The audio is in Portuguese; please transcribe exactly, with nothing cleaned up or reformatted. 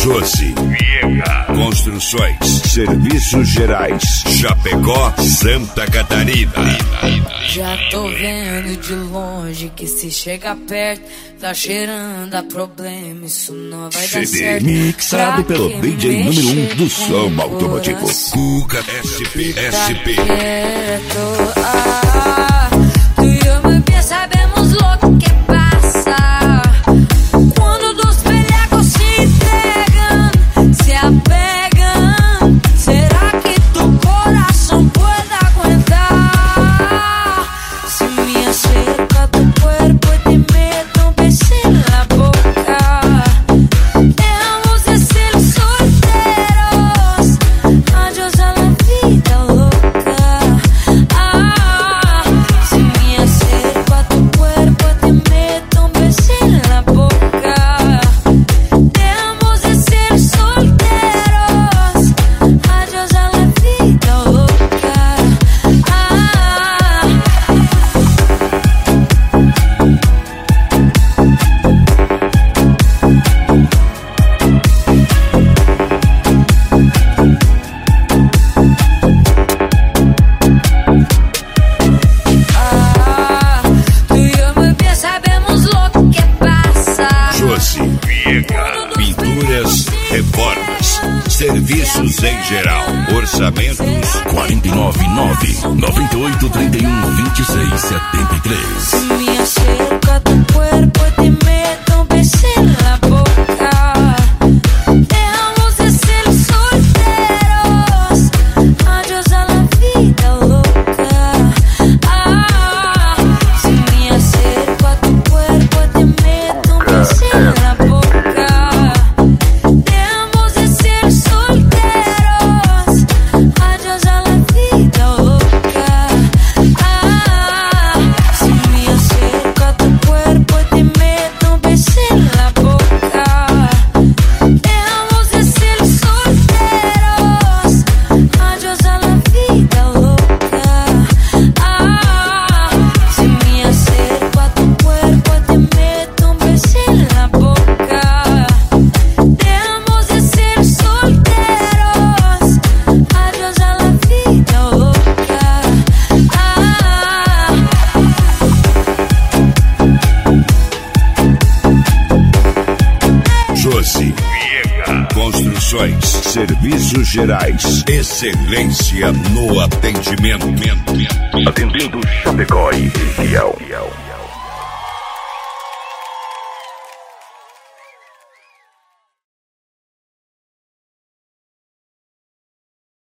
Josi Viega. Construções, serviços gerais, Chapecó, Santa Catarina. Já tô vendo de longe que se chega perto tá cheirando a problema, isso não vai dar certo. Mixado pelo D J número um do som automotivo, Cuca S P S P. Ah, tu e eu, meu bem, sabemos louco que passa quando dos pelhacos se entregam, se apegam. Será que tu coração pode aguentar? Se me acerca tu cuerpo y te meto un beso en la boca. Dejamos de ser solteros, adiós a la vida loca. Ah, si me acerco a tu cuerpo y te meto un beso en la boca. Dejamos de ser solteros, adiós a la vida loca. Ah. Ah, tu e eu, meu bem, sabemos louco que passa. Josi Viega. Pinturas, reformas, serviços em geral. Orçamentos quatro nove nove, nove oito três um, dois seis sete três. Me acerco a tu cuerpo y te meto un beso en la boca. Dejamos de ser solteros, adiós a la vida loca. Ah, si me acerco a tu cuerpo y te meto un beso en la boca. Dejamos de ser solteros, adiós a la vida loca. Ah, si me acerco a tu cuerpo y te meto un beso en la boca. Dejamos de ser solteros, adiós a la vida loca. Ah, si me acerco a tu cuerpo y te meto un beso en la boca. Dejamos de ser solteros, adiós a la vida loca. Ah. Josi Viega. Construções, serviços gerais, excelência no atendimento. Atendendo Chapecó e região.